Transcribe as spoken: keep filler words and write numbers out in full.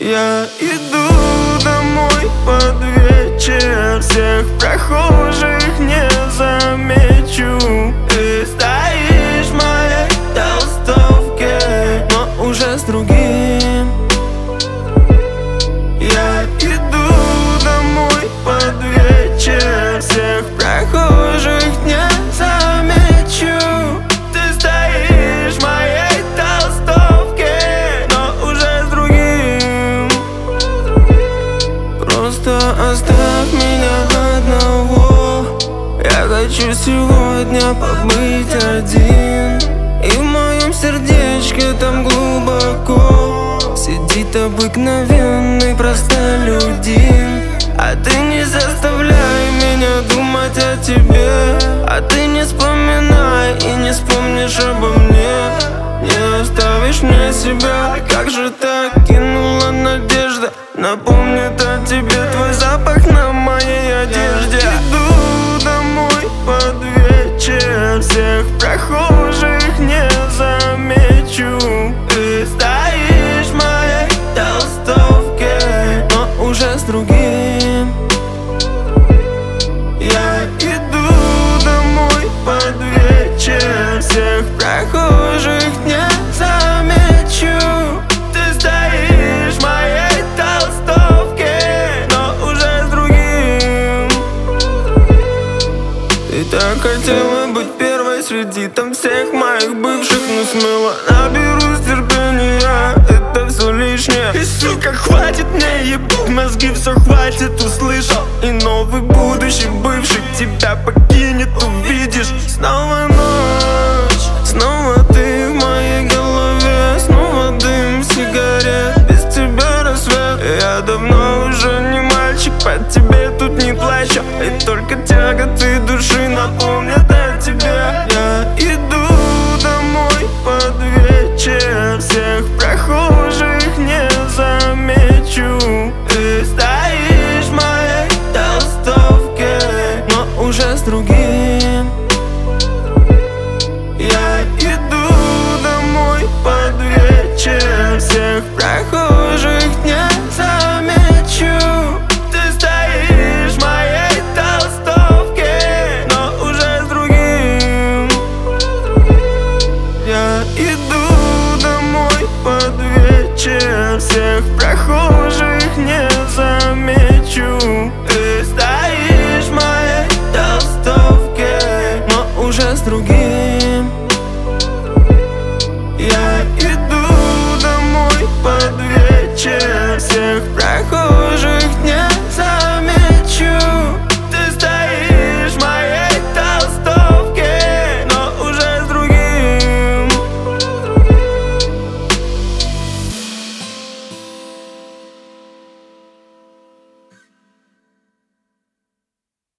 Я иду домой под вечер, всех прохожих не замечу. Ты стоишь в моей толстовке, но уже с другим. Я иду домой под вечер, всех прохожих не замечу. Ты стоишь в моей толстовке, но уже с другим. Просто оставь меня одного. Я хочу сегодня побыть один, и в моем сердечке там глубоко сидит обыкновенный простолюдин. А ты не заставляй меня думать о тебе, а ты не вспоминай и не вспомнишь обо мне. Не оставишь мне себя, как же так кинула надежда. Напомнит о тебе твой запах на моей одежде. Я иду домой под вечер, всех прохожих не замечу. Ты стоишь в моей толстовке, но уже с другим. Я иду домой под вечер, всех прохожих не замечу. Ты стоишь в моей толстовке, но уже с другим. Ты так хотела быть первой среди там всех моих бывших, но смело наберусь терпения, это все лишнее. И сука, хватит мне ебать мозги, все хватит, услышал. И новый будущий бывший тебя покинет, увидишь. Снова ночь, снова ты в моей голове, снова дым сигарет, без тебя рассвет. Я давно уже не мальчик, по тебе тут не плачу, и только тяготы души напомнят о тебе. Я иду домой под вечер, всех прохожих не замечу. Ты стоишь в моей толстовке, но уже с другим. Я иду домой под вечер, всех прохожих не замечу. Ты стоишь в моей толстовке, но уже с другим. Я иду домой под вечер, всех прохожих не замечу. Ты стоишь в моей толстовке, но уже с другим. Я иду домой под вечер, всех